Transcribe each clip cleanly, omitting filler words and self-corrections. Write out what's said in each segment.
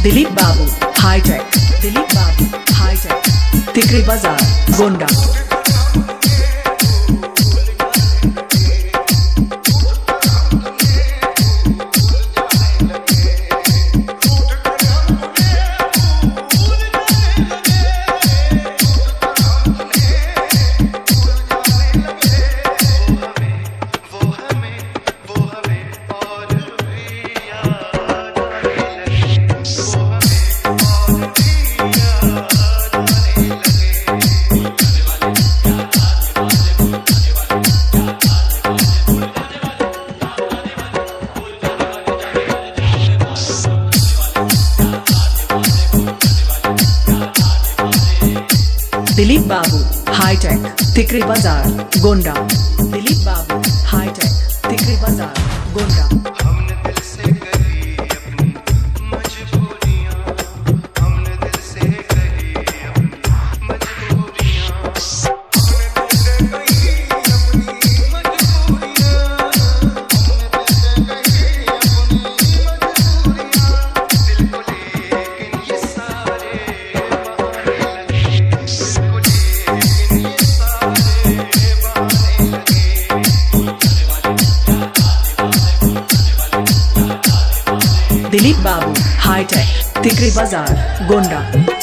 दिलीप बाबू हाईटेक, दिलीप बाबू हाईटेक, तिकरी बाजार, गोंडा। दिलीप बाबू हाईटेक, तिकरी बाजार, गोंडा। दिलीप बाबू हाईटेक, तिकरी बाजार, गोंडा। दिलीप बाबू हाईटेक, तिकरी बाजार, गोंडा।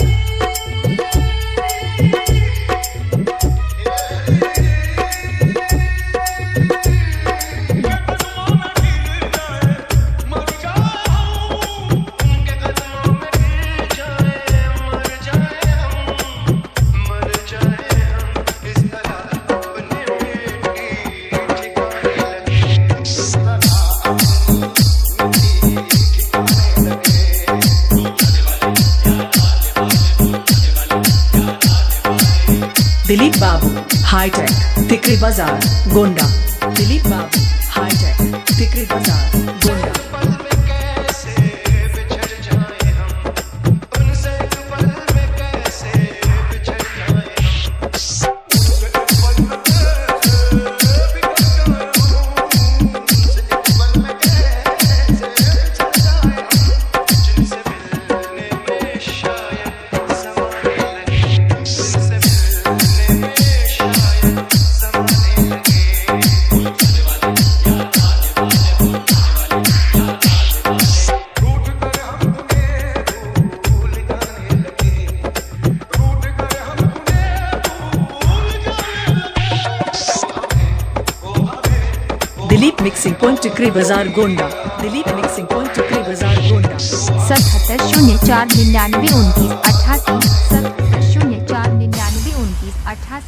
दिलीप बाबू हाईटेक, तिकरी बाजार, गोंडा। दिलीप बाबू हाईटेक, तिकरी बाजार, गोंडा। दिलीप मिक्सिंग पॉइंट, टिकरी बाजार, गोंडा। दिलीप मिक्सिंग पॉइंट, टिकरी बाजार, गोंडा। 77 04 99 29 88